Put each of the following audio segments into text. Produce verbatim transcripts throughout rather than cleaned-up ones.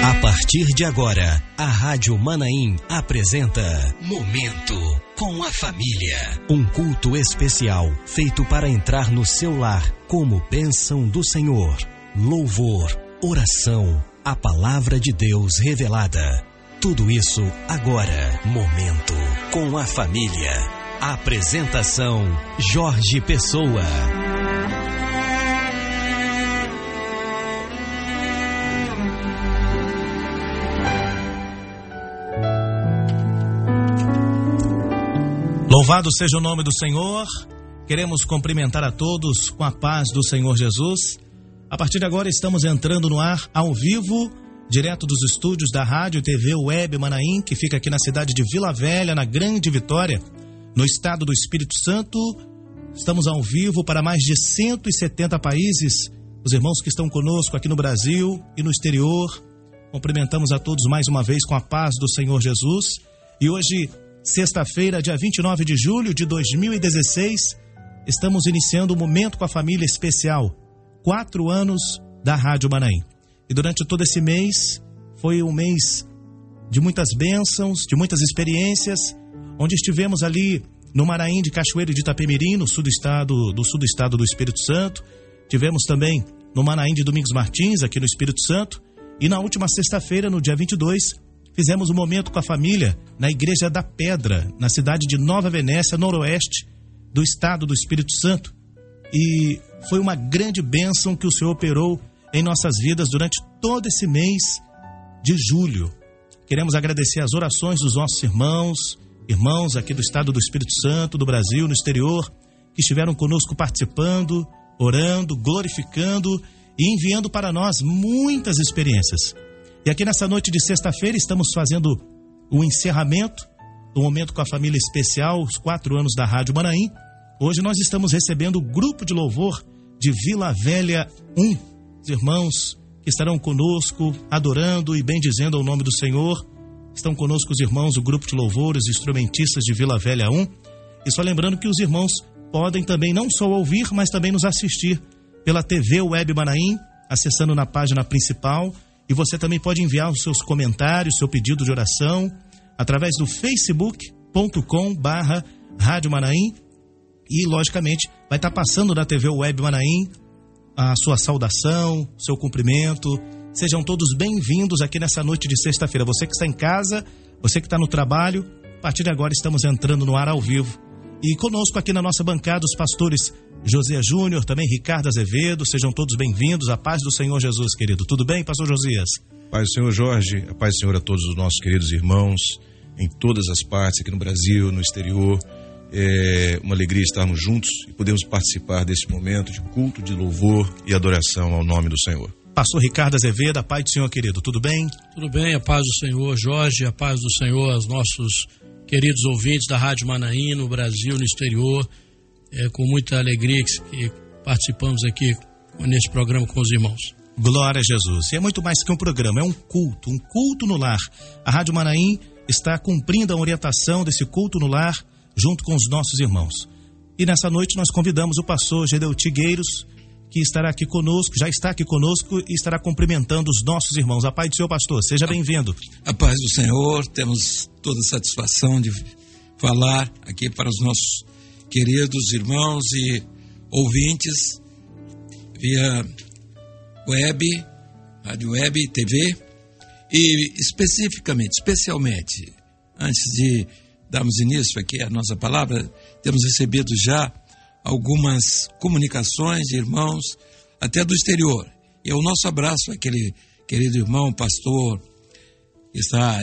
A partir de agora, a Rádio Manaim apresenta Momento com a Família. Um culto especial feito para entrar no seu lar como bênção do Senhor. Louvor, oração, a palavra de Deus revelada. Tudo isso agora. Momento com a Família. Apresentação: Jorge Pessoa. Louvado seja o nome do Senhor. Queremos cumprimentar a todos com a paz do Senhor Jesus. A partir de agora estamos entrando no ar ao vivo, direto dos estúdios da Rádio e T V Web Manaim, que fica aqui na cidade de Vila Velha, na Grande Vitória, no estado do Espírito Santo. Estamos ao vivo para mais de cento e setenta países. Os irmãos que estão conosco aqui no Brasil e no exterior, cumprimentamos a todos mais uma vez com a paz do Senhor Jesus. E hoje, sexta-feira, dia vinte e nove de julho de dois mil e dezesseis, estamos iniciando o Momento com a Família especial, quatro anos da Rádio Manaim. E durante todo esse mês, foi um mês de muitas bênçãos, de muitas experiências, onde estivemos ali no Maraim de Cachoeiro de Itapemirim, no sul do estado do, sul do estado do Espírito Santo. Tivemos também no Manaim de Domingos Martins, aqui no Espírito Santo. E na última sexta-feira, no dia vinte e dois, fizemos um Momento com a Família na Igreja da Pedra, na cidade de Nova Venécia, noroeste do estado do Espírito Santo. E foi uma grande bênção que o Senhor operou em nossas vidas durante todo esse mês de julho. Queremos agradecer as orações dos nossos irmãos, irmãos aqui do estado do Espírito Santo, do Brasil, no exterior, que estiveram conosco participando, orando, glorificando e enviando para nós muitas experiências. E aqui nessa noite de sexta-feira estamos fazendo o encerramento do Momento com a Família especial, os quatro anos da Rádio Manaim. Hoje nós estamos recebendo o grupo de louvor de Vila Velha um. Os irmãos que estarão conosco adorando e bendizendo ao nome do Senhor. Estão conosco os irmãos do grupo de louvor, os instrumentistas de Vila Velha um. E só lembrando que os irmãos podem também não só ouvir, mas também nos assistir pela T V Web Manaim, acessando na página principal. E você também pode enviar os seus comentários, seu pedido de oração, através do facebook ponto com barra Rádio Manaim. E, logicamente, vai estar passando na T V Web Manaim a sua saudação, seu cumprimento. Sejam todos bem-vindos aqui nessa noite de sexta-feira. Você que está em casa, você que está no trabalho, a partir de agora estamos entrando no ar ao vivo. E conosco aqui na nossa bancada os pastores Josias Júnior, também Ricardo Azevedo. Sejam todos bem-vindos. A paz do Senhor Jesus, querido. Tudo bem, pastor Josias? Paz do Senhor Jorge, a paz do Senhor a todos os nossos queridos irmãos em todas as partes, aqui no Brasil, no exterior. É uma alegria estarmos juntos e podermos participar desse momento de culto, de louvor e adoração ao nome do Senhor. Pastor Ricardo Azevedo, a paz do Senhor, querido. Tudo bem? Tudo bem, a paz do Senhor, Jorge, a paz do Senhor aos nossos queridos ouvintes da Rádio Manaim, no Brasil, no exterior. É com muita alegria que, que participamos aqui nesse programa com os irmãos. Glória a Jesus. E é muito mais que um programa, é um culto, um culto no lar. A Rádio Manaim está cumprindo a orientação desse culto no lar junto com os nossos irmãos. E nessa noite nós convidamos o pastor Gedeu Tigueiros, que estará aqui conosco, já está aqui conosco e estará cumprimentando os nossos irmãos. A paz do Senhor, pastor, seja bem-vindo. A paz do Senhor, temos toda a satisfação de falar aqui para os nossos queridos irmãos e ouvintes via web, rádio web, T V e especificamente, especialmente, antes de darmos início aqui à nossa palavra, temos recebido já algumas comunicações de irmãos até do exterior. E o nosso abraço àquele querido irmão, pastor, que está,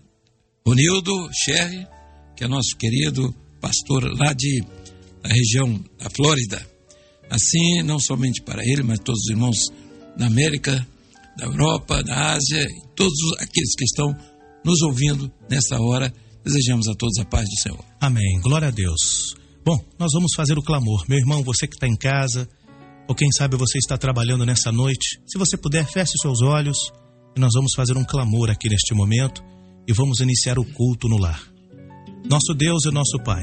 Ronildo Sherry, que é nosso querido pastor lá de, da região da Flórida. Assim, não somente para ele, mas todos os irmãos da América, da Europa, da Ásia, e todos aqueles que estão nos ouvindo nesta hora, desejamos a todos a paz do Senhor. Amém, glória a Deus. Bom, nós vamos fazer o clamor. Meu irmão, você que está em casa, ou quem sabe você está trabalhando nessa noite, se você puder, feche os seus olhos e nós vamos fazer um clamor aqui neste momento e vamos iniciar o culto no lar. Nosso Deus e nosso Pai,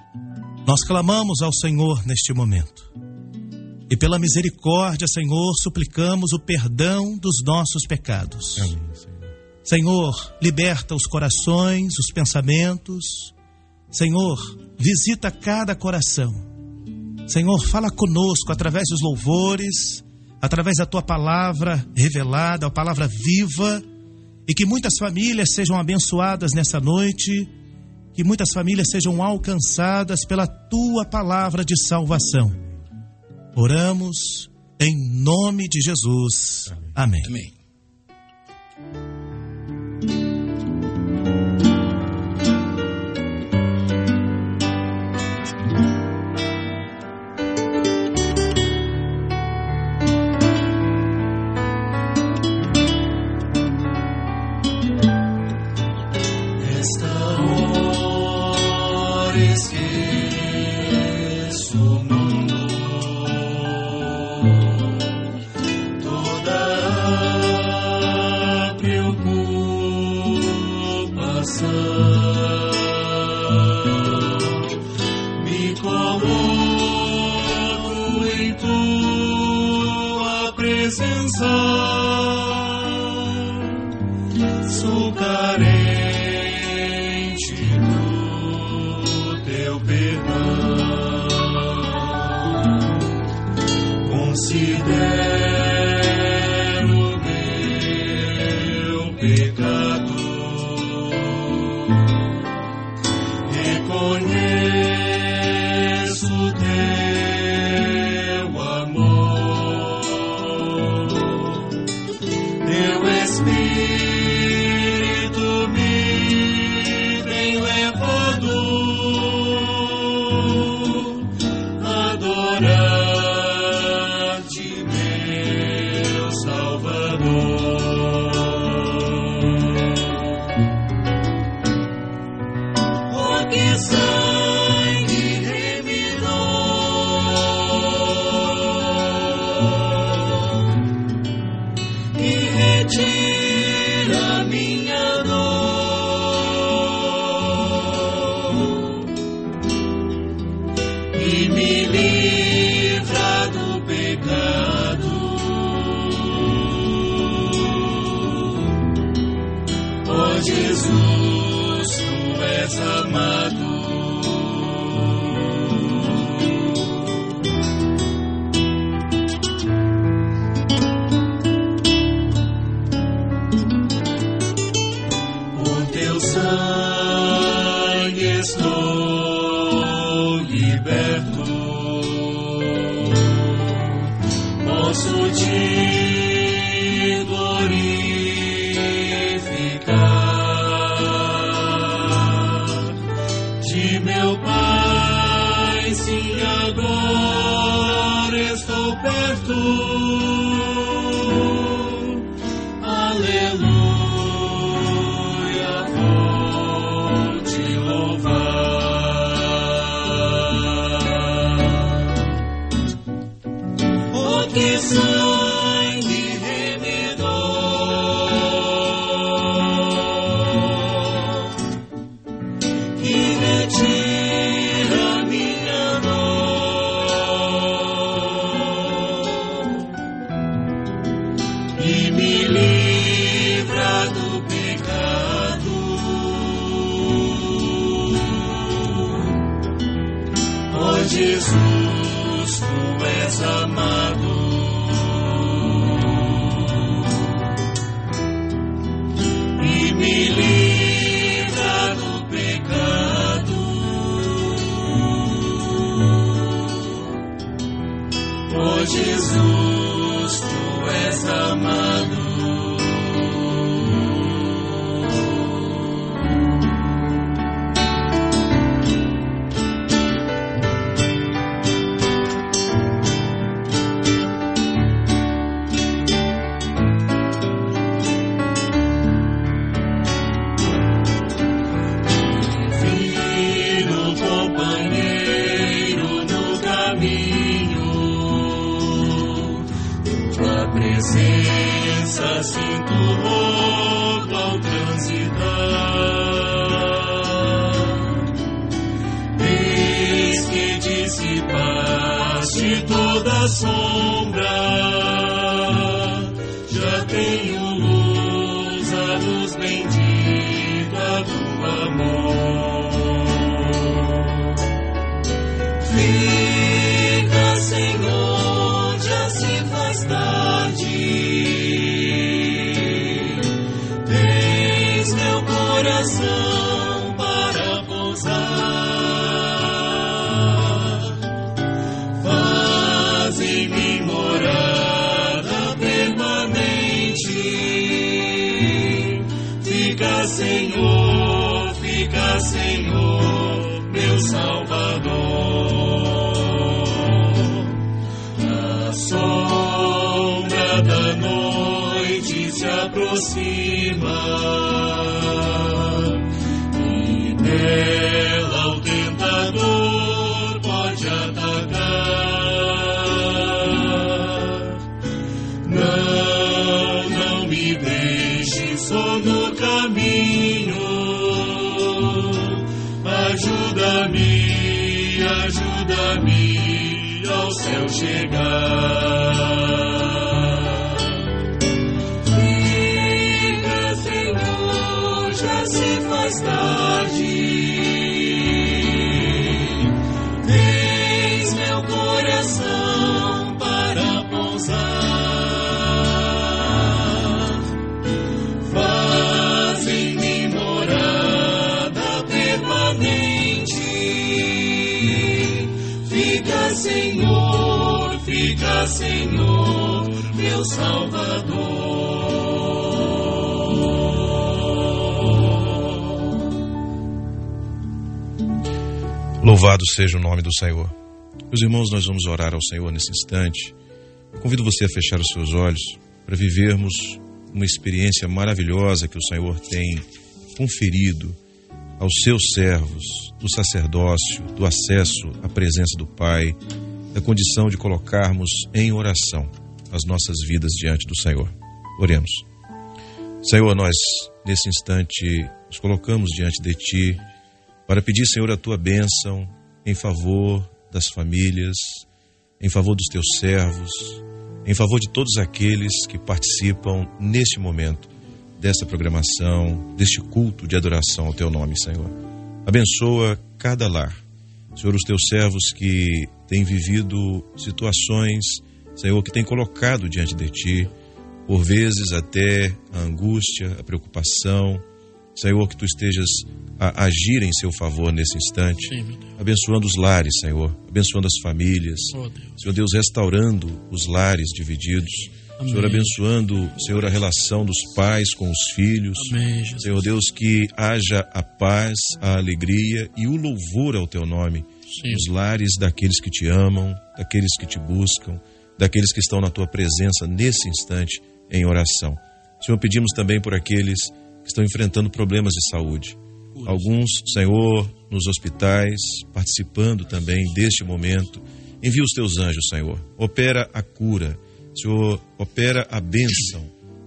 nós clamamos ao Senhor neste momento. E pela misericórdia, Senhor, suplicamos o perdão dos nossos pecados. Amém, Senhor. Senhor, liberta os corações, os pensamentos. Senhor, visita cada coração. Senhor, fala conosco através dos louvores, através da Tua palavra revelada, a palavra viva, e que muitas famílias sejam abençoadas nessa noite, que muitas famílias sejam alcançadas pela Tua palavra de salvação. Oramos em nome de Jesus. Amém. Amém. Sou carente do teu perdão, considero meu pecado, reconheço teu amor, teu Espírito me tem levado a adorar-te, meu Salvador. Oh, que sangue remidor e retira minha dor e me livra do pecado. Oh, Jesus, tu és amado. Por teu sangue estou liberto, posso te glorificar. De meu Pai, sim, agora estou perto. Aleluia, vou te louvar. Oh, que sangue remidor que retira minha dor e me livra do pecado. Oh, Jesus, tu és amado e me livra do pecado. Oh, Jesus, tu és amado. Filho, companheiro no caminho, tua presença sinto louco ao transitar. Eis que dissipaste toda a sombra, já tenho luz a luz Deus bendito a tua amor. Fica, Senhor, já se faz tarde. Tens meu coração para pousar. Faz em mim morada permanente. Fica, Senhor, fica, Senhor, meu Salvador. A sombra da noite se aproxima e nela o tentador pode atacar. Não, não me deixe só no caminho. Ajuda-me, ajuda-me ao céu chegar. Fica, Senhor, já se faz tarde. Tens meu coração para pousar. Faz em mim morada permanente. Fica, Senhor, fica, Senhor, meu Salvador. Louvado seja o nome do Senhor. Meus irmãos, nós vamos orar ao Senhor nesse instante. Eu convido você a fechar os seus olhos para vivermos uma experiência maravilhosa que o Senhor tem conferido aos seus servos, do sacerdócio, do acesso à presença do Pai, da condição de colocarmos em oração as nossas vidas diante do Senhor. Oremos. Senhor, nós nesse instante nos colocamos diante de Ti para pedir, Senhor, a Tua bênção em favor das famílias, em favor dos Teus servos, em favor de todos aqueles que participam neste momento dessa programação, deste culto de adoração ao Teu nome, Senhor. Abençoa cada lar. Senhor, os Teus servos que têm vivido situações, Senhor, que têm colocado diante de Ti, por vezes até a angústia, a preocupação. Senhor, que Tu estejas a agir em seu favor nesse instante. Sim, abençoando os lares, Senhor, abençoando as famílias. Oh, Deus. Senhor Deus, restaurando os lares divididos. Amém. Senhor, abençoando, Senhor, a relação dos pais com os filhos. Amém, Senhor Deus, que haja a paz, a alegria e o louvor ao Teu nome. Sim. Nos lares daqueles que Te amam, daqueles que Te buscam, daqueles que estão na Tua presença nesse instante em oração. Senhor, pedimos também por aqueles que estão enfrentando problemas de saúde. Alguns, Senhor, nos hospitais, participando também deste momento. Envia os Teus anjos, Senhor. Opera a cura. Senhor, opera a bênção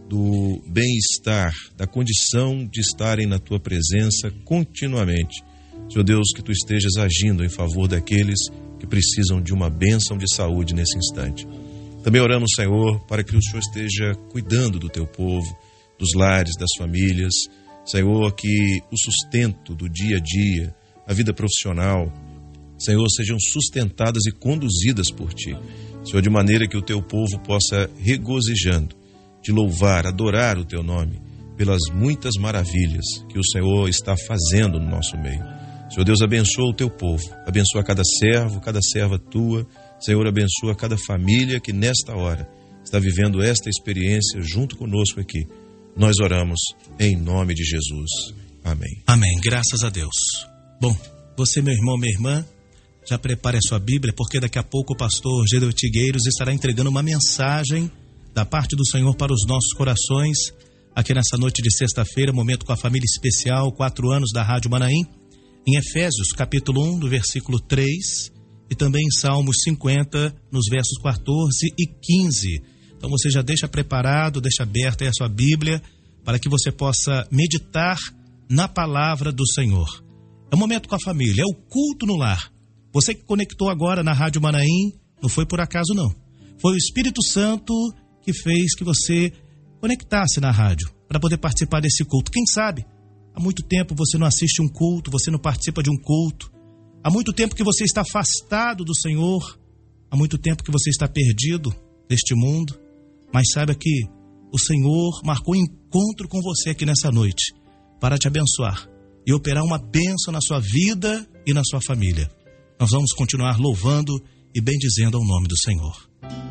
do bem-estar, da condição de estarem na Tua presença continuamente. Senhor Deus, que Tu estejas agindo em favor daqueles que precisam de uma bênção de saúde nesse instante. Também oramos, Senhor, para que o Senhor esteja cuidando do Teu povo, dos lares, das famílias. Senhor, que o sustento do dia a dia, a vida profissional, Senhor, sejam sustentadas e conduzidas por Ti. Senhor, de maneira que o Teu povo possa, regozijando, Te louvar, adorar o Teu nome, pelas muitas maravilhas que o Senhor está fazendo no nosso meio. Senhor Deus, abençoa o Teu povo, abençoa cada servo, cada serva Tua. Senhor, abençoa cada família que nesta hora está vivendo esta experiência junto conosco aqui. Nós oramos em nome de Jesus. Amém. Amém. Graças a Deus. Bom, você, meu irmão, minha irmã, já prepare a sua Bíblia, porque daqui a pouco o pastor Gedel Tigueiros estará entregando uma mensagem da parte do Senhor para os nossos corações, aqui nessa noite de sexta-feira, momento com a família especial, quatro anos da Rádio Manaim, em Efésios, capítulo um, do versículo três, e também em Salmos cinquenta, nos versos quatorze e quinze. Então você já deixa preparado, deixa aberta aí a sua Bíblia, para que você possa meditar na palavra do Senhor. É um momento com a família, é o culto no lar. Você que conectou agora na Rádio Manaim, não foi por acaso não. Foi o Espírito Santo que fez que você conectasse na rádio. para poder participar desse culto. Quem sabe, há muito tempo você não assiste um culto, você não participa de um culto. Há muito tempo que você está afastado do Senhor. Há muito tempo que você está perdido deste mundo. Mas saiba que o Senhor marcou encontro com você aqui nessa noite para te abençoar e operar uma bênção na sua vida e na sua família. Nós vamos continuar louvando e bendizendo ao nome do Senhor.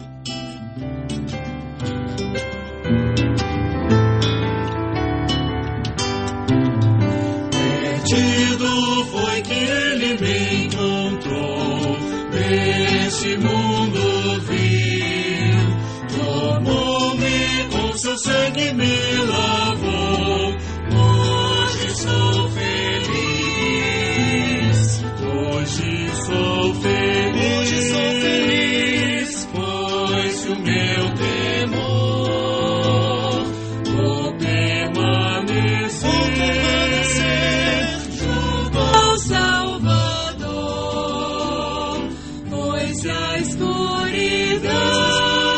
Perdido foi que ele me encontrou, neste mundo vil, tomou-me com seu sangue, me lavou, hoje sou feliz, hoje sou feliz, hoje sou feliz, pois o meu temor vou permanecer, vou permanecer junto ao Salvador, pois a escuridão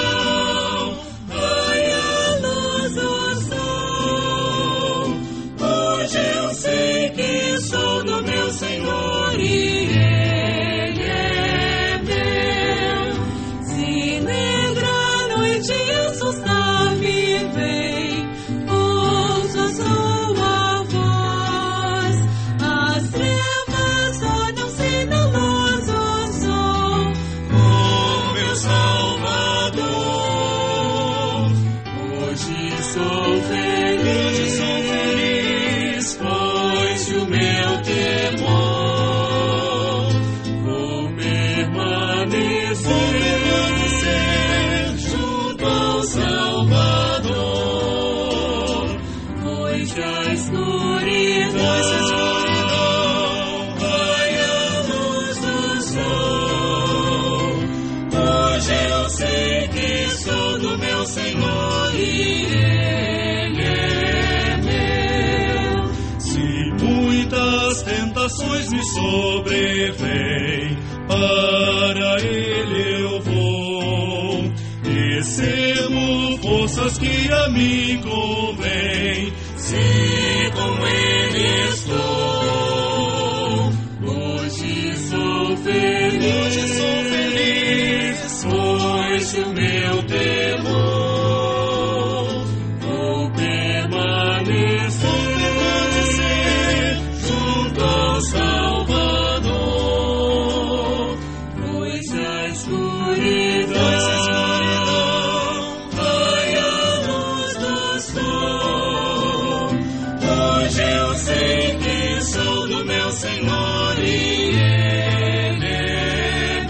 Senhor, e Ele é meu. Se negra noite assustar-me vem, ouço a sua voz. As trevas tornam-se na luz, o sol, o meu Salvador. Hoje sou feliz, hoje sou feliz, pois o meu temor junto ao Salvador, pois a escuridão, pois a escuridão vai a luz do sol. Hoje eu sei que sou do meu Senhor e Ele é meu. Se muitas tentações me sobrevêm, para Ele eu vou, recebo forças que a mim convém, se com Ele estou. Hoje sou feliz, hoje sou feliz, pois o meu temor vou permanecer, vou permanecer junto ao Salvador. Pois a escuridão vai à luz do sol. Hoje eu sei que sou do meu Senhor e Ele é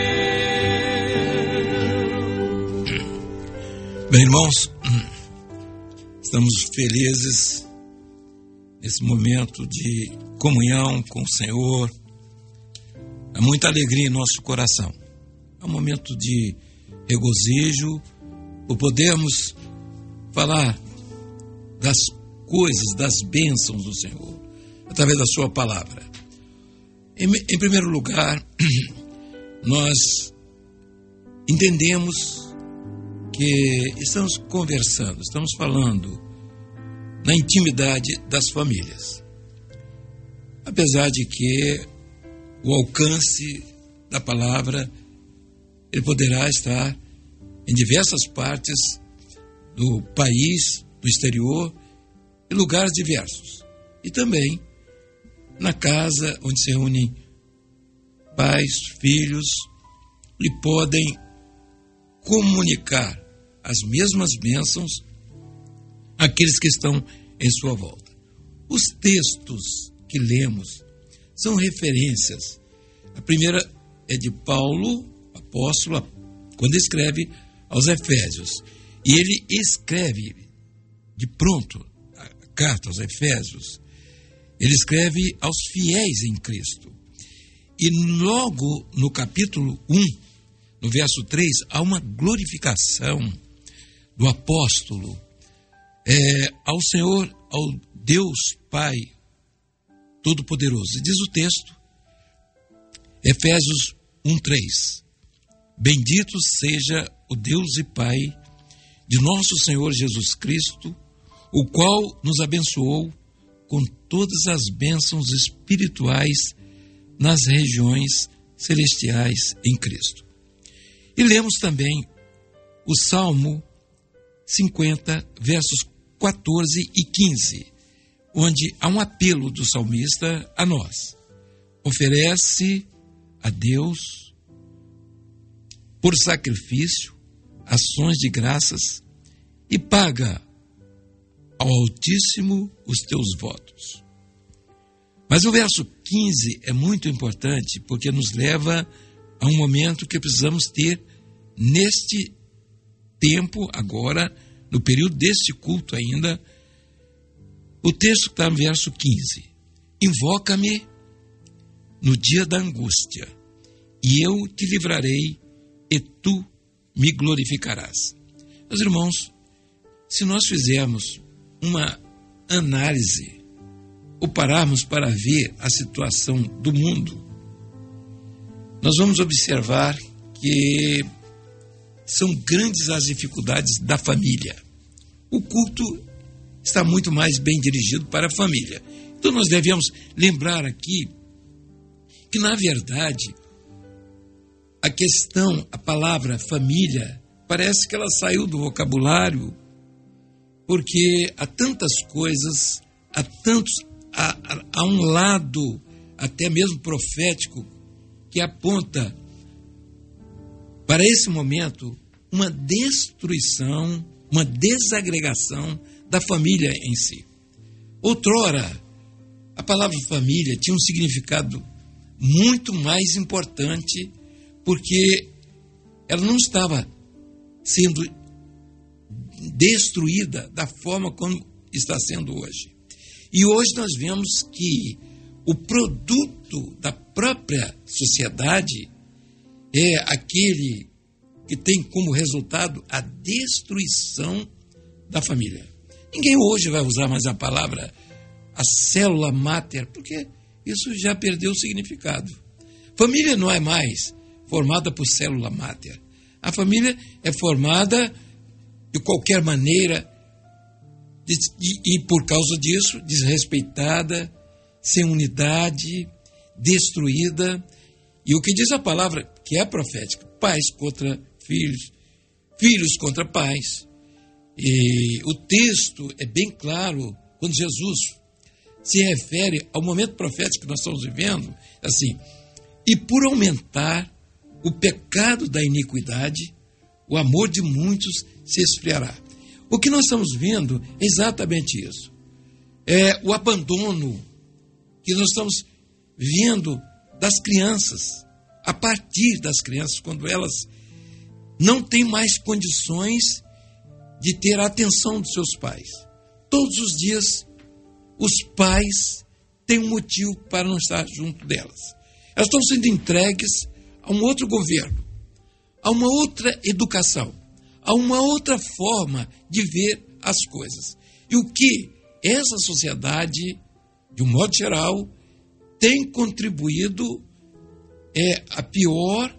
meu. Bem, irmãos, estamos felizes nesse momento de comunhão com o Senhor. Há muita alegria em nosso coração. É um momento de regozijo, por podermos falar das coisas, das bênçãos do Senhor, através da sua palavra. Em, em primeiro lugar, nós entendemos que estamos conversando, estamos falando na intimidade das famílias. Apesar de que o alcance da palavra, ele poderá estar em diversas partes do país, do exterior, em lugares diversos. E também na casa onde se reúnem pais, filhos, e podem comunicar as mesmas bênçãos àqueles que estão em sua volta. Os textos que lemos são referências. A primeira é de Paulo, apóstolo, quando escreve aos Efésios. E ele escreve de pronto a carta aos Efésios. Ele escreve aos fiéis em Cristo. E logo no capítulo um, no verso três, há uma glorificação do apóstolo é, ao Senhor, ao Deus Pai Todo-Poderoso. E diz o texto, Efésios um, três: Bendito seja o Deus e Pai de nosso Senhor Jesus Cristo, o qual nos abençoou com todas as bênçãos espirituais nas regiões celestiais em Cristo. E lemos também o Salmo cinquenta, versos quatorze e quinze, onde há um apelo do salmista a nós. Oferece a Deus, por sacrifício, ações de graças e paga ao Altíssimo os teus votos. Mas o verso quinze é muito importante porque nos leva a um momento que precisamos ter neste tempo, agora, no período deste culto ainda. O texto que está no verso quinze. Invoca-me no dia da angústia, e eu te livrarei, e tu me glorificarás. Meus irmãos, se nós fizermos uma análise, ou pararmos para ver a situação do mundo, nós vamos observar que são grandes as dificuldades da família. O culto está muito mais bem dirigido para a família. Então nós devemos lembrar aqui que, na verdade, a questão, a palavra família, parece que ela saiu do vocabulário, porque há tantas coisas, há tantos, há, há, há um lado até mesmo profético que aponta para esse momento uma destruição, uma desagregação da família em si. Outrora, a palavra família tinha um significado muito mais importante, porque ela não estava sendo destruída da forma como está sendo hoje. E hoje nós vemos que o produto da própria sociedade é aquele que tem como resultado a destruição da família. Ninguém hoje vai usar mais a palavra a célula máter, porque isso já perdeu o significado. Família não é mais formada por célula máter. A família é formada de qualquer maneira de, de, e, por causa disso, desrespeitada, sem unidade, destruída. E o que diz a palavra, que é profética, pais contra filhos, filhos contra pais. E o texto é bem claro quando Jesus se refere ao momento profético que nós estamos vivendo, assim: e por aumentar o pecado da iniquidade, o amor de muitos se esfriará. O que nós estamos vendo é exatamente isso. É o abandono que nós estamos vendo das crianças, a partir das crianças, quando elas não têm mais condições de ter a atenção dos seus pais. Todos os dias, os pais têm um motivo para não estar junto delas. Elas estão sendo entregues a um outro governo, a uma outra educação, a uma outra forma de ver as coisas. E o que essa sociedade, de um modo geral, tem contribuído é a pior,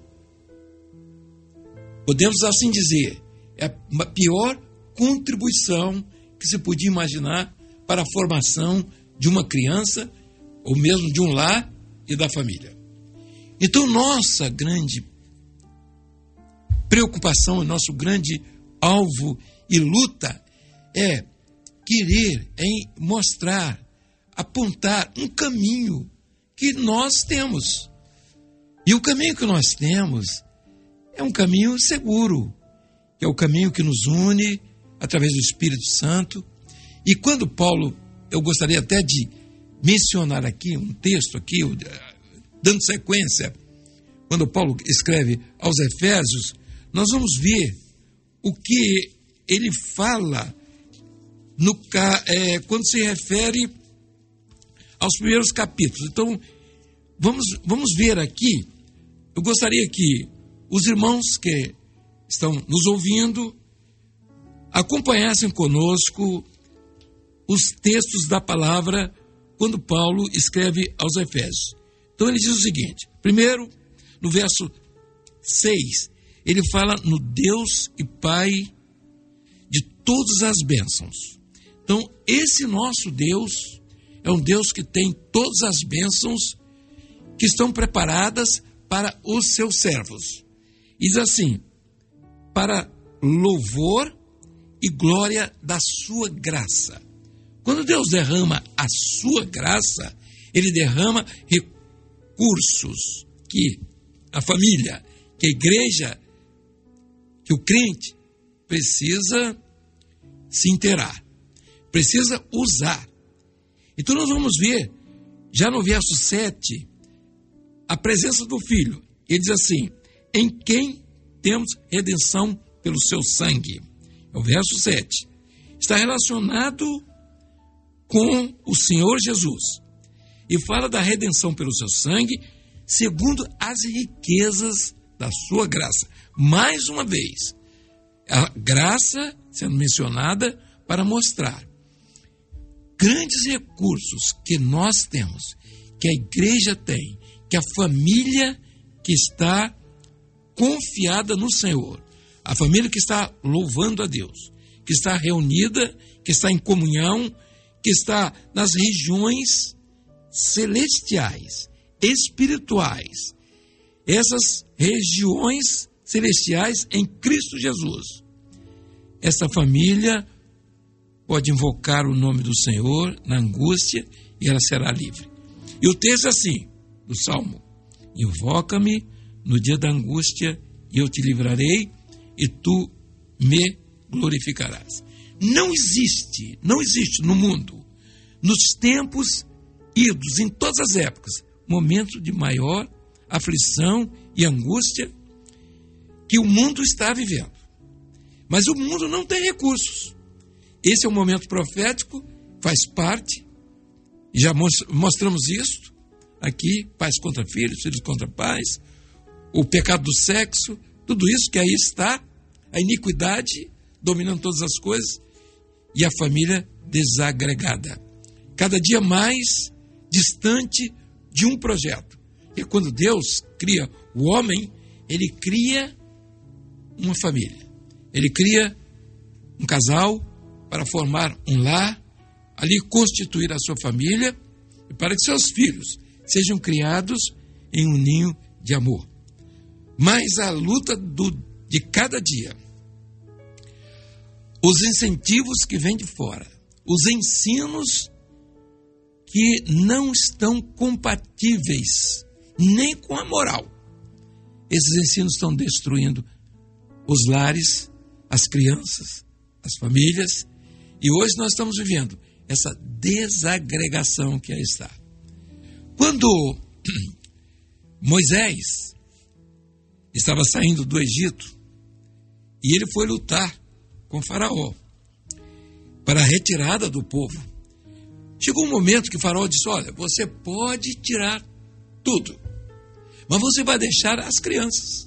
podemos assim dizer, é a pior contribuição que se podia imaginar para a formação de uma criança, ou mesmo de um lar e da família. Então, nossa grande preocupação, nosso grande alvo e luta é querer, em mostrar, apontar um caminho que nós temos. E o caminho que nós temos é um caminho seguro, que é o caminho que nos une através do Espírito Santo. E quando Paulo, eu gostaria até de mencionar aqui um texto aqui, dando sequência, quando Paulo escreve aos Efésios, nós vamos ver o que ele fala no, é, quando se refere aos primeiros capítulos. Então, vamos, vamos ver aqui. Eu gostaria que os irmãos que estão nos ouvindo acompanhassem conosco os textos da palavra quando Paulo escreve aos Efésios. Então ele diz o seguinte: primeiro, no verso seis, ele fala no Deus e Pai de todas as bênçãos, Então, esse nosso Deus é um Deus que tem todas as bênçãos que estão preparadas para os seus servos. Diz assim: para louvor e glória da sua graça. Quando Deus derrama a sua graça, Ele derrama recursos que a família, que a igreja, que o crente precisa se inteirar, precisa usar. Então nós vamos ver, já no verso sete, a presença do Filho. Ele diz assim: em quem temos redenção pelo seu sangue. É o verso sete. Está relacionado com o Senhor Jesus. E fala da redenção pelo seu sangue, segundo as riquezas da sua graça. Mais uma vez, a graça sendo mencionada para mostrar grandes recursos que nós temos, que a igreja tem, que a família que está confiada no Senhor, a família que está louvando a Deus, que está reunida, que está em comunhão, que está nas regiões celestiais, espirituais, essas regiões celestiais em Cristo Jesus. Essa família pode invocar o nome do Senhor na angústia e ela será livre. E o texto é assim, do Salmo: invoca-me no dia da angústia e eu te livrarei e tu me glorificarás. Não existe, não existe no mundo, nos tempos idos, em todas as épocas, momento de maior aflição e angústia que o mundo está vivendo. Mas o mundo não tem recursos. Esse é um momento profético, faz parte, e já mostramos isso aqui: pais contra filhos, filhos contra pais, o pecado do sexo, tudo isso que aí está, a iniquidade dominando todas as coisas e a família desagregada, cada dia mais distante de um projeto. E quando Deus cria o homem, Ele cria uma família, Ele cria um casal para formar um lar, ali constituir a sua família, e para que seus filhos sejam criados em um ninho de amor. Mas a luta do, de cada dia, os incentivos que vêm de fora, os ensinos que não estão compatíveis nem com a moral, esses ensinos estão destruindo os lares, as crianças, as famílias, e hoje nós estamos vivendo essa desagregação que aí está. Quando Moisés estava saindo do Egito e ele foi lutar com Faraó para a retirada do povo, chegou um momento que Faraó disse: olha, você pode tirar tudo, mas você vai deixar as crianças.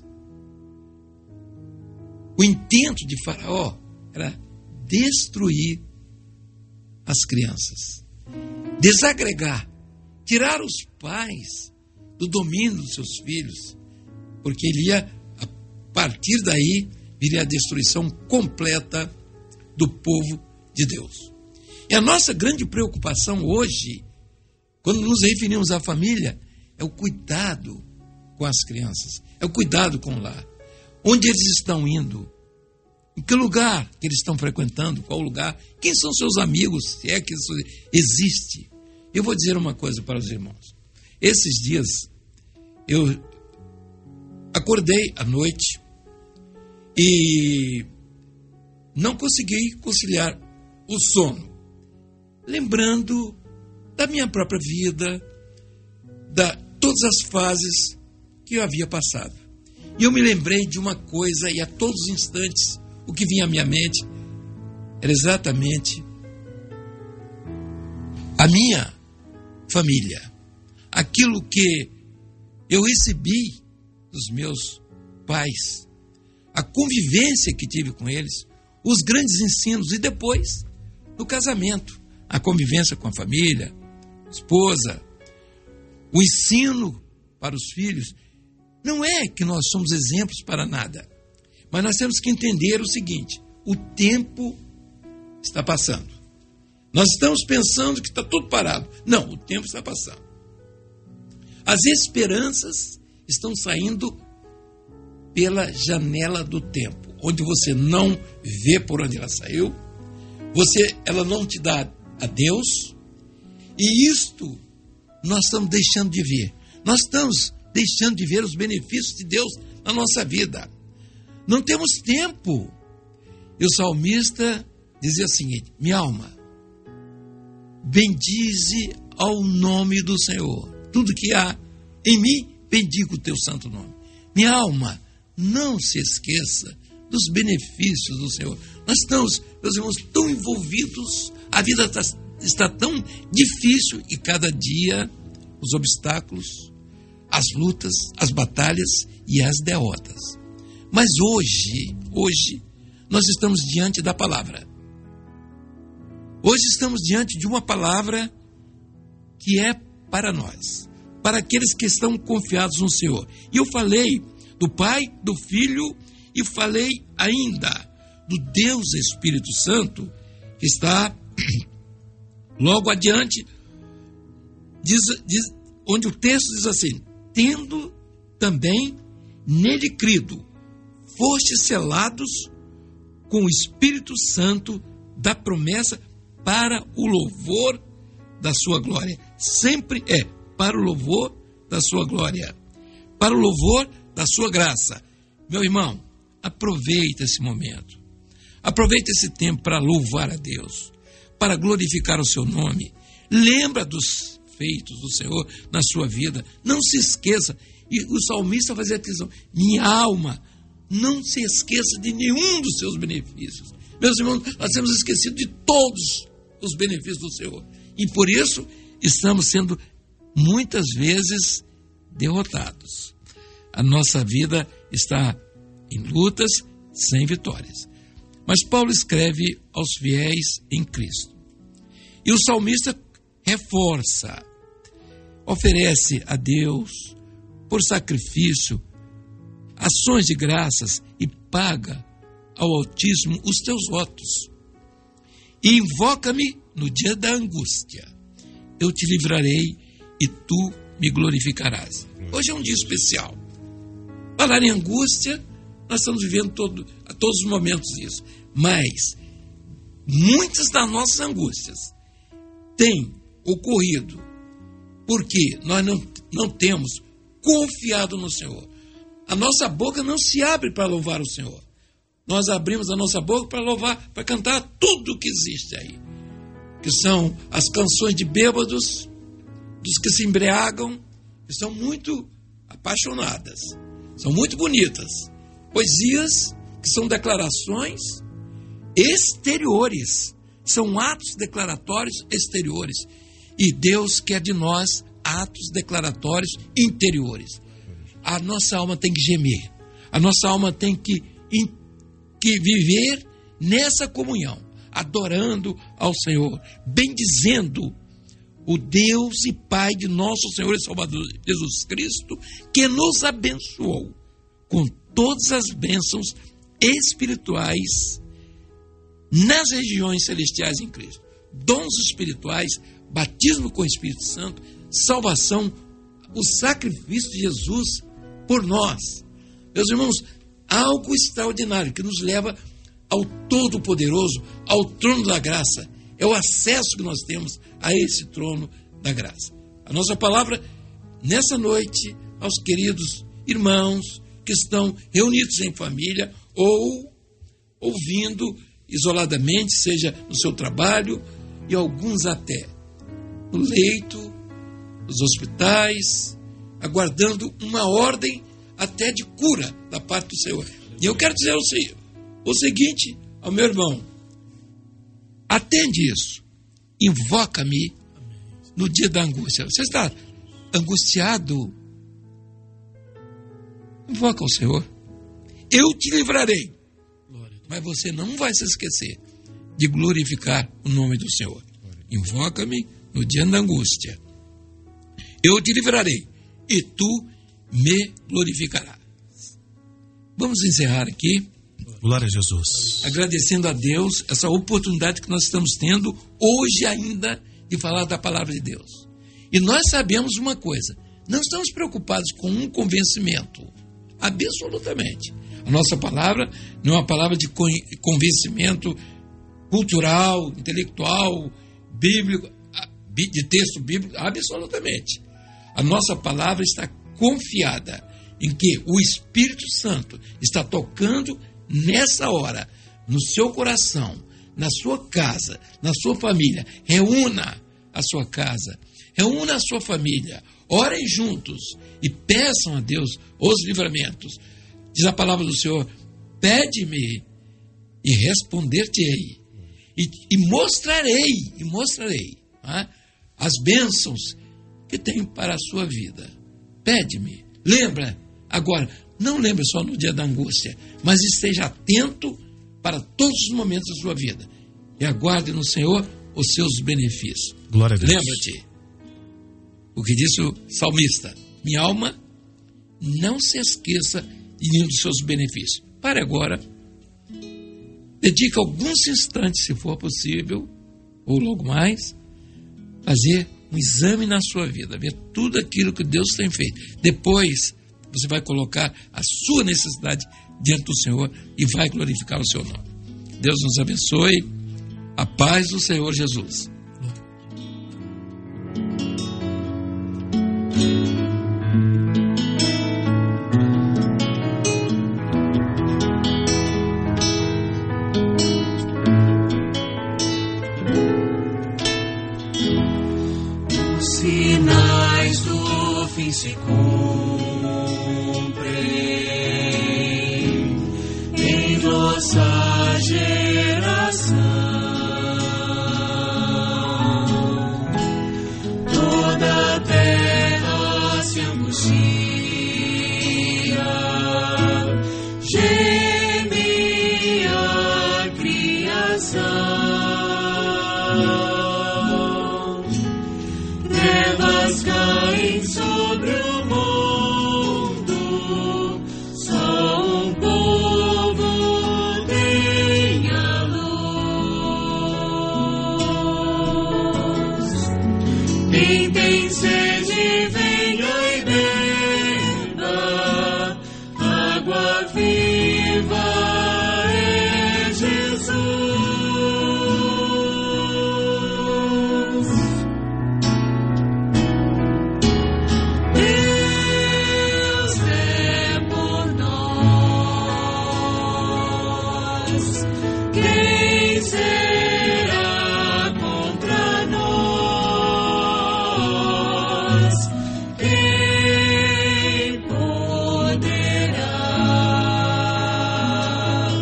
O intento de Faraó era destruir as crianças, desagregar, tirar os pais do domínio dos seus filhos, porque ele ia, a partir daí, viria a destruição completa do povo de Deus. E a nossa grande preocupação hoje, quando nos referimos à família, é o cuidado com as crianças, é o cuidado com o lar. Onde eles estão indo? Em que lugar que eles estão frequentando? Qual lugar? Quem são seus amigos? Se é que isso existe. Eu vou dizer uma coisa para os irmãos. Esses dias, eu acordei à noite e não consegui conciliar o sono, lembrando da minha própria vida, da todas as fases que eu havia passado. E eu me lembrei de uma coisa, e a todos os instantes o que vinha à minha mente era exatamente a minha família, aquilo que eu recebi dos meus pais, a convivência que tive com eles, os grandes ensinos, e depois, no casamento, a convivência com a família, a esposa, o ensino para os filhos. Não é que nós somos exemplos para nada, mas nós temos que entender o seguinte: o tempo está passando Nós estamos pensando que está tudo parado. Não, o tempo está passando. As esperanças estão saindo pela janela do tempo, onde você não vê por onde ela saiu, você, ela não te dá a Deus, e isto nós estamos deixando de ver. Nós estamos deixando de ver os benefícios de Deus na nossa vida. Não temos tempo. E o salmista dizia o seguinte: minha alma, bendize ao nome do Senhor. Tudo que há em mim, bendiga o teu santo nome. Minha alma, não se esqueça dos benefícios do Senhor. Nós estamos, meus irmãos, tão envolvidos, a vida está, está tão difícil, e cada dia os obstáculos, as lutas, as batalhas e as derrotas. Mas hoje, hoje, nós estamos diante da palavra. Hoje estamos diante de uma palavra que é para nós, para aqueles que estão confiados no Senhor. E eu falei do Pai, do Filho, e falei ainda do Deus Espírito Santo, que está logo adiante, diz, diz, onde o texto diz assim: tendo também nele crido, fostes selados com o Espírito Santo da promessa para o louvor da sua glória. Sempre é para o louvor da sua glória, para o louvor da sua graça. Meu irmão, aproveita esse momento, aproveita esse tempo para louvar a Deus, para glorificar o seu nome. Lembra dos feitos do Senhor na sua vida, não se esqueça. E o salmista fazia atenção: minha alma, não se esqueça de nenhum dos seus benefícios. Meus irmãos, nós temos esquecido de todos os benefícios do Senhor, e por isso estamos sendo muitas vezes derrotados. A nossa vida está em lutas sem vitórias. Mas Paulo escreve aos fiéis em Cristo, e o salmista reforça, oferece a Deus por sacrifício ações de graças e paga ao Altíssimo os teus votos. E invoca-me no dia da angústia, eu te livrarei e tu me glorificarás. Hoje é um dia especial. Falar em angústia, nós estamos vivendo todo, a todos os momentos isso. Mas muitas das nossas angústias têm ocorrido porque nós não, não temos confiado no Senhor. A nossa boca não se abre para louvar o Senhor. Nós abrimos a nossa boca para louvar, para cantar tudo o que existe aí, que são as canções de bêbados, dos que se embriagam, que são muito apaixonadas, são muito bonitas. Poesias que são declarações exteriores, são atos declaratórios exteriores. E Deus quer de nós atos declaratórios interiores. A nossa alma tem que gemer, a nossa alma tem que, que viver nessa comunhão, adorando ao Senhor, bendizendo o Deus e Pai de nosso Senhor e Salvador Jesus Cristo, que nos abençoou com todas as bênçãos espirituais nas regiões celestiais em Cristo. Dons espirituais, batismo com o Espírito Santo, salvação, o sacrifício de Jesus por nós. Meus irmãos, algo extraordinário que nos leva ao Todo-Poderoso, ao trono da graça. É o acesso que nós temos a esse trono da graça. A nossa palavra, nessa noite, aos queridos irmãos que estão reunidos em família ou ouvindo isoladamente, seja no seu trabalho, e alguns até no leito, nos hospitais, aguardando uma ordem até de cura da parte do Senhor. E eu quero dizer o seguinte ao meu irmão: atende isso, invoca-me no dia da angústia. Você está angustiado? Invoca o Senhor, eu te livrarei, mas você não vai se esquecer de glorificar o nome do Senhor. Invoca-me no dia da angústia, eu te livrarei e tu me glorificarás. Vamos encerrar aqui Glória a Jesus. Agradecendo a Deus essa oportunidade que nós estamos tendo hoje ainda de falar da palavra de Deus. E nós sabemos uma coisa, não estamos preocupados com um convencimento, absolutamente. A nossa palavra não é uma palavra de convencimento cultural, intelectual, bíblico, de texto bíblico, absolutamente. A nossa palavra está confiada em que o Espírito Santo está tocando nessa hora, no seu coração, na sua casa, na sua família. Reúna a sua casa, reúna a sua família, orem juntos e peçam a Deus os livramentos. Diz a palavra do Senhor: pede-me e responder-te-ei, e, e mostrarei, e mostrarei ah, as bênçãos que tenho para a sua vida. Pede-me. Lembra, agora, não lembre só no dia da angústia, mas esteja atento para todos os momentos da sua vida e aguarde no Senhor os seus benefícios. Glória a Deus. Lembra-te o que disse o salmista: minha alma, não se esqueça de nenhum dos seus benefícios. Pare agora, dedique alguns instantes, se for possível, ou logo mais, fazer um exame na sua vida, ver tudo aquilo que Deus tem feito. Depois, você vai colocar a sua necessidade diante do Senhor e vai glorificar o seu nome. Deus nos abençoe. A paz do Senhor Jesus. Os sinais do fim se cumprem em nossa geração. Toda a terra se angustia, geme a criação. Trevas caem sobre o mundo, só um povo tem a luz. Quem tem sede, venha e beba, água viva é Jesus. Deus é por nós, quem será contra nós? Quem poderá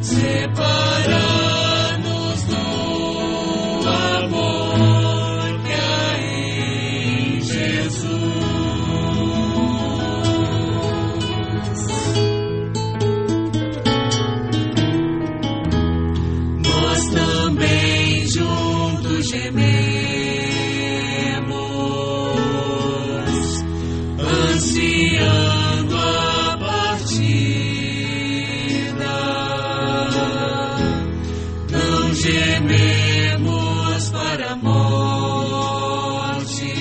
separar-nos do amor que há em Jesus? Nós também juntos gememos, ansiando a partida. Não gememos para a morte,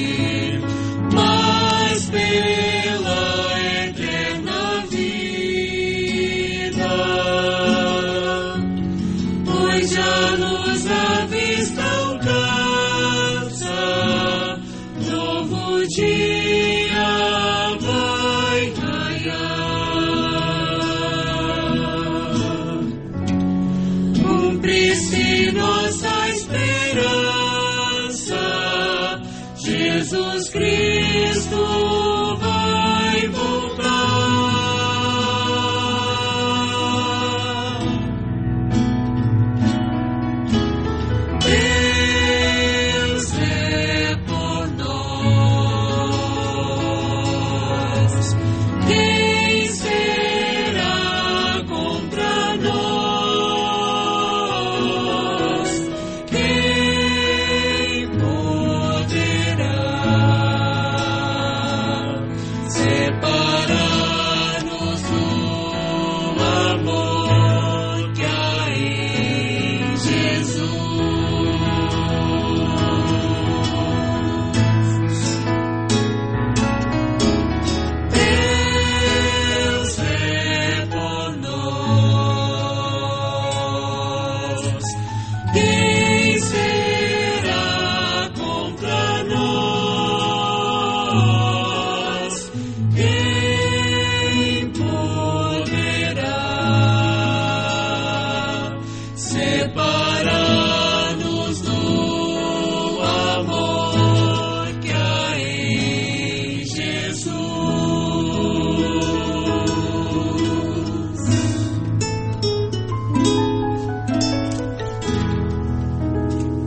mas pela eterna vida, pois já nos avista o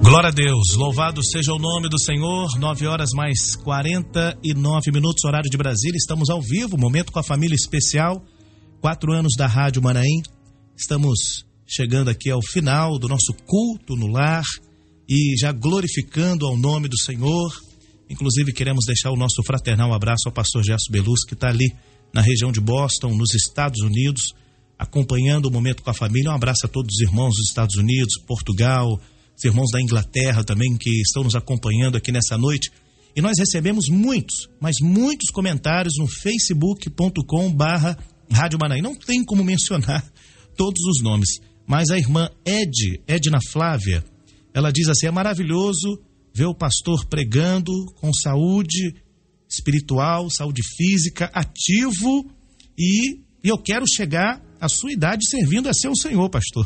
Glória a Deus, louvado seja o nome do Senhor. Nove horas mais quarenta e nove minutos, horário de Brasília. Estamos ao vivo, momento com a família especial. Quatro anos da Rádio Manaim. Estamos chegando aqui ao final do nosso culto no lar e já glorificando ao nome do Senhor. Inclusive queremos deixar o nosso fraternal abraço ao pastor Gerson Belus, que está ali na região de Boston, nos Estados Unidos, acompanhando o momento com a família. Um abraço a todos os irmãos dos Estados Unidos, Portugal, os irmãos da Inglaterra também que estão nos acompanhando aqui nessa noite. E nós recebemos muitos, mas muitos comentários no facebook ponto com barra Rádio Manaim. Não tem como mencionar todos os nomes, mas a irmã Ed, Edna Flávia, ela diz assim: é maravilhoso ver o pastor pregando com saúde espiritual, saúde física, ativo, e, e eu quero chegar à sua idade servindo a seu Senhor, pastor.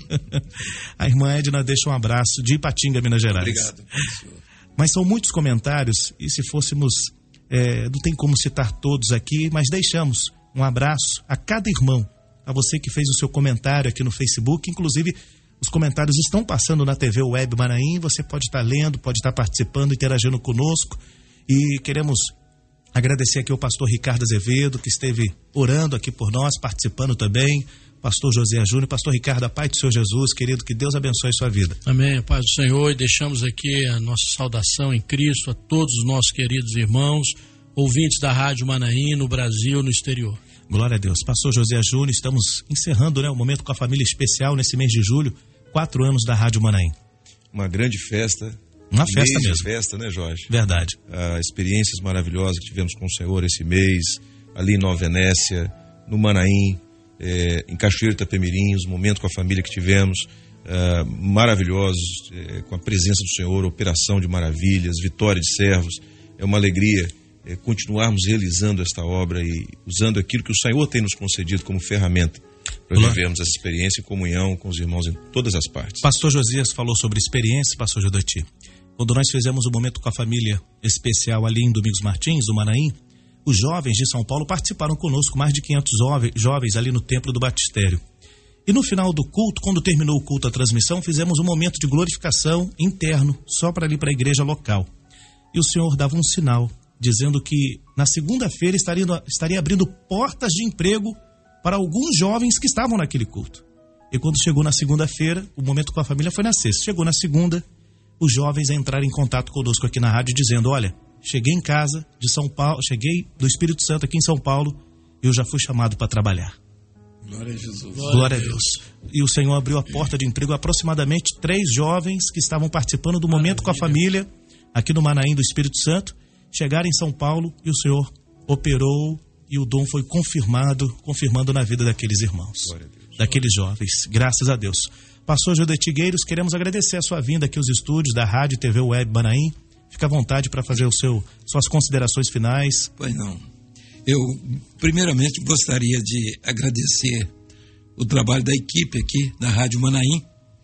A irmã Edna deixa um abraço de Ipatinga, Minas Gerais. Obrigado, senhor. Mas são muitos comentários, e se fôssemos, é, não tem como citar todos aqui, mas deixamos um abraço a cada irmão, a você que fez o seu comentário aqui no Facebook. Inclusive, os comentários estão passando na T V Web Manaim, você pode estar lendo, pode estar participando, interagindo conosco, e queremos agradecer aqui ao pastor Ricardo Azevedo, que esteve orando aqui por nós, participando também, pastor José Júnior. Pastor Ricardo, a paz do Senhor Jesus, querido, que Deus abençoe a sua vida. Amém, a paz do Senhor, e deixamos aqui a nossa saudação em Cristo a todos os nossos queridos irmãos, ouvintes da Rádio Manaim, no Brasil, no exterior. Glória a Deus. Pastor José Júnior, estamos encerrando, né, o momento com a família especial nesse mês de julho, quatro anos da Rádio Manaim. Uma grande festa. Uma festa mês mesmo. De festa, né, Jorge? Verdade. Ah, experiências maravilhosas que tivemos com o Senhor esse mês, ali em Nova Venécia, no Manaim, eh, em Cachoeiro Itapemirim, os momentos com a família que tivemos, ah, maravilhosos, eh, com a presença do Senhor, operação de maravilhas, vitória de servos. É uma alegria eh, continuarmos realizando esta obra e usando aquilo que o Senhor tem nos concedido como ferramenta para vivermos essa experiência em comunhão com os irmãos em todas as partes. Pastor Josias falou sobre experiência, pastor Jodoti. Quando nós fizemos o momento com a família especial ali em Domingos Martins, do Manaim, os jovens de São Paulo participaram conosco, mais de quinhentos jovens ali no Templo do Batistério. E no final do culto, quando terminou o culto, a transmissão, fizemos um momento de glorificação interno, só para ali para a igreja local. E o Senhor dava um sinal, dizendo que na segunda-feira estaria, estaria abrindo portas de emprego para alguns jovens que estavam naquele culto. E quando chegou na segunda-feira, o momento com a família foi na sexta. Chegou na segunda, os jovens entraram em contato conosco aqui na rádio, dizendo: olha, cheguei em casa de São Paulo, cheguei do Espírito Santo aqui em São Paulo, e eu já fui chamado para trabalhar. Glória a Jesus. Glória a Deus. E o Senhor abriu a porta de emprego a aproximadamente três jovens que estavam participando do momento com a família aqui no Manaim do Espírito Santo, chegaram em São Paulo e o Senhor operou e o dom foi confirmado, confirmando na vida daqueles irmãos, daqueles jovens. Graças a Deus. Pastor Jodeti Gueiros, queremos agradecer a sua vinda aqui aos estúdios da Rádio e T V Web Manaim. Fica à vontade para fazer o seu, suas considerações finais. Pois não. Eu, primeiramente, gostaria de agradecer o trabalho da equipe aqui da Rádio Manaim,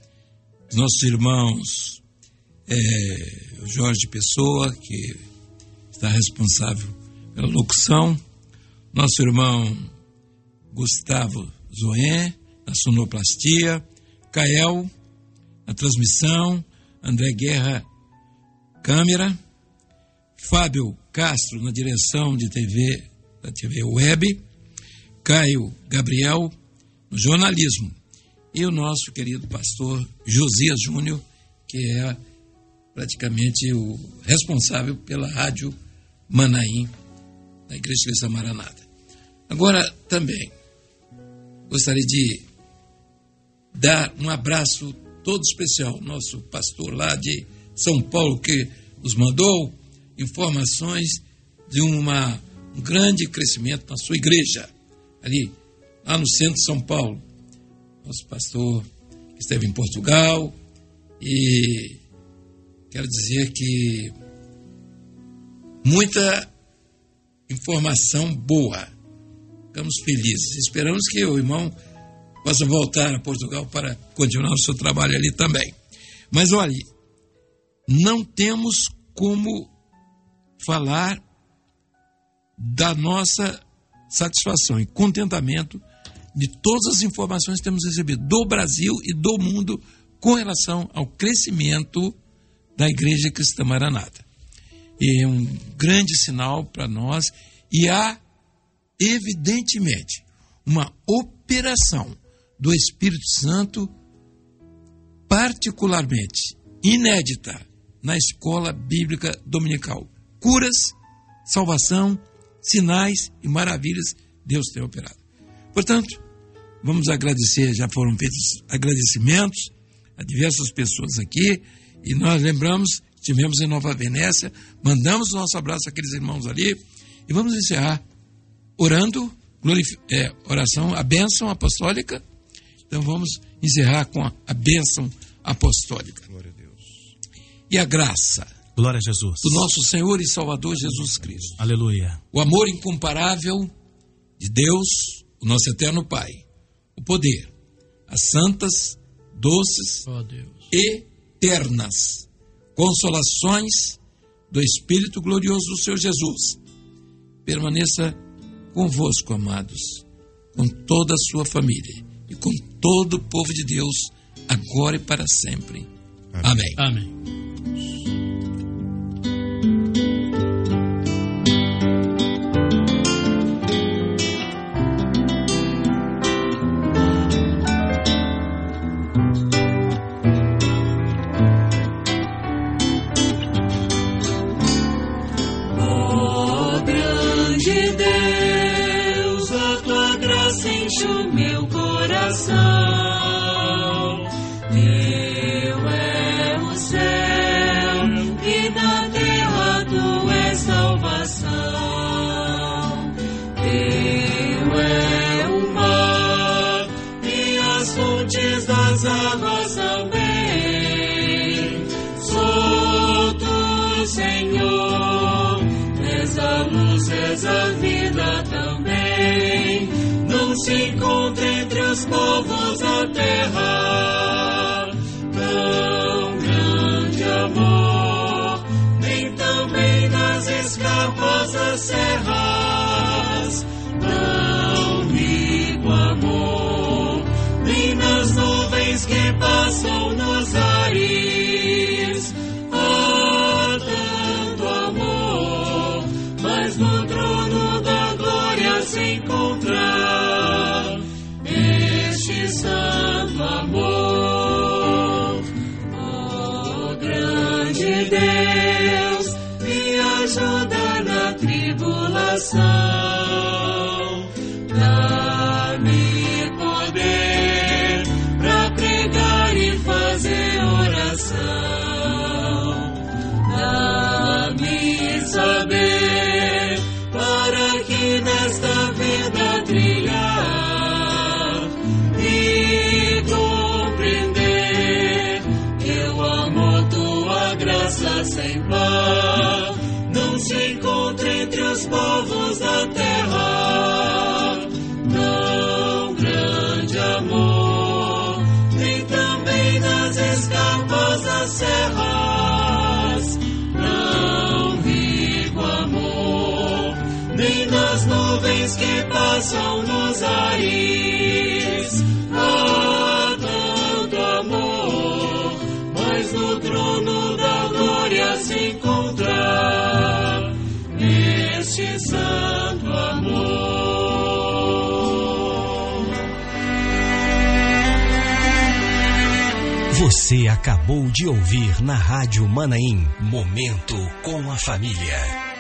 os nossos irmãos, é, o Jorge Pessoa, que está responsável pela locução, nosso irmão Gustavo Zoé, na sonoplastia, Cael, na transmissão, André Guerra, câmera, Fábio Castro, na direção de T V, da T V Web, Caio Gabriel, no jornalismo, e o nosso querido pastor Josias Júnior, que é praticamente o responsável pela Rádio Manaim, da Igreja Cristã Maranata. Agora, também, gostaria de dar um abraço todo especial ao nosso pastor lá de São Paulo, que nos mandou informações de uma, um grande crescimento na sua igreja, ali, lá no centro de São Paulo. Nosso pastor que esteve em Portugal, e quero dizer que muita informação boa. Ficamos felizes. Esperamos que o irmão possa voltar a Portugal para continuar o seu trabalho ali também. Mas olhe, não temos como falar da nossa satisfação e contentamento de todas as informações que temos recebido do Brasil e do mundo com relação ao crescimento da Igreja Cristã Maranata. E é um grande sinal para nós, e há, evidentemente, uma operação do Espírito Santo particularmente inédita na escola bíblica dominical. Curas, salvação, sinais e maravilhas Deus tem operado. Portanto, vamos agradecer, já foram feitos agradecimentos a diversas pessoas aqui, e nós lembramos, estivemos em Nova Venécia, mandamos o nosso abraço àqueles irmãos ali, e vamos encerrar orando, glorif- é, oração, a bênção apostólica. Então vamos encerrar com a, a bênção apostólica. Glória a Deus. E a graça Glória a Jesus. do nosso Senhor e Salvador Jesus Cristo, Aleluia. o amor incomparável de Deus, o nosso eterno Pai, o poder, as santas, doces, Ó Deus, eternas consolações do Espírito glorioso do Senhor Jesus permaneça convosco, amados, com toda a sua família e com todo o povo de Deus, agora e para sempre. Amém. amém. Se encontra entre os povos da terra tão grande amor, nem também nas escarposas serras tão rico amor, nem nas nuvens que passam nos ares há tanto amor, mas no trono da glória se encontra santo amor. Oh, grande Deus, me ajuda na tribulação, dá-me poder pra pregar e fazer oração, dá-me saber para que nesta vida trilhar sem par, não se encontra entre os povos da terra tão grande amor, nem também nas escarposas serras tão rico amor, nem nas nuvens que passam nos ares há tanto amor, mas no trono da glória se encontra este santo amor. Você acabou de ouvir na Rádio Manaim, Momento com a Família.